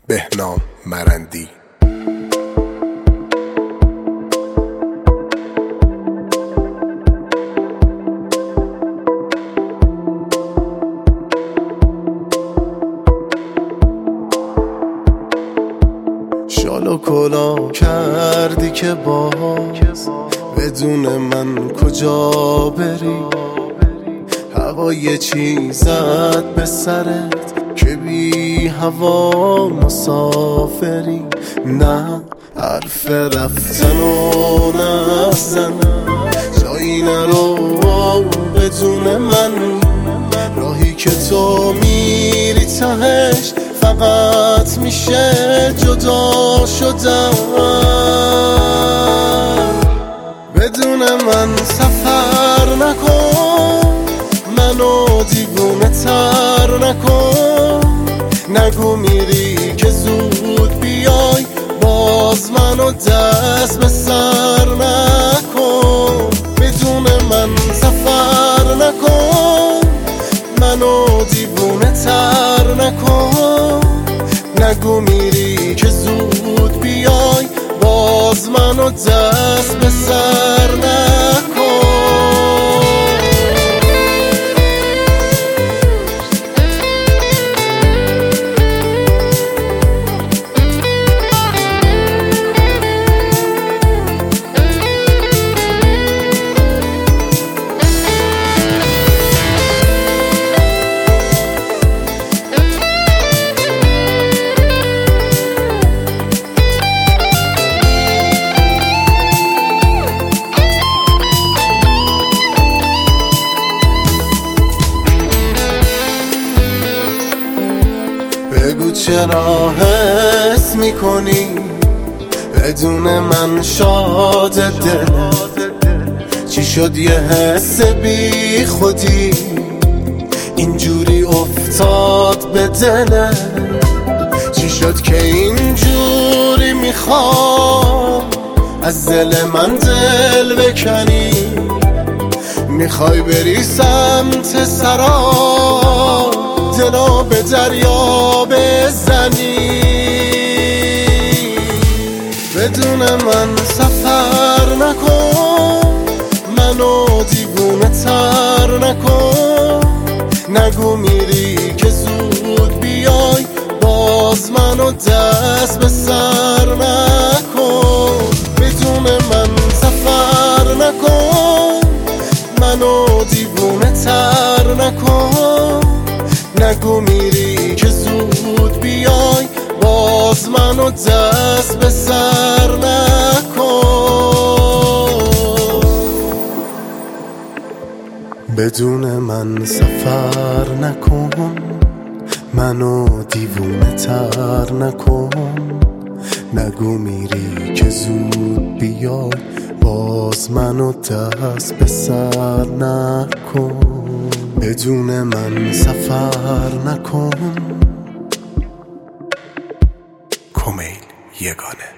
بهنام مرندی. شال و کلا کردی که باز بدون من کجا بری، هوا یه چیزت به سرت که بی هوا مسافری. نه حرف رفتن و نزن، جایی نرو بدون من، راهی که تو میری تهش فقط میشه جدا شدن. بدون من سفر نکن، منو دیوونه تر نکن، نگو میری که زود بیای، باز منو دست به سر نکن. بدون من سفر نکن، منو دیوونه تر نکن، نگو میری که زود بیای، باز منو دست به سر نکن. بگو چرا حس میکنی بدون من شاد دلت؟ چی شد یه حس بی خودی اینجوری افتاد به دلت؟ چی شد که اینجوری میخوام از دل من دل بکنی؟ میخوای بری سمت سرا، دلو به دریا بزنی؟ بدون من سفر نکن، منو دیوونه تر نکن، نگو میری که زود بیای، باز منو دست به سر نکن. بدون من سفر نکن، منو دیوونه تر نکن، نگو میری که زود بیای، باز منو دست به سر نکن. بدون من سفر نکن، منو دیوونه تر نکن، نگو میری که زود بیای، باز منو دست به سر نکن. بدون من سفر نکن. کمیل یگانه.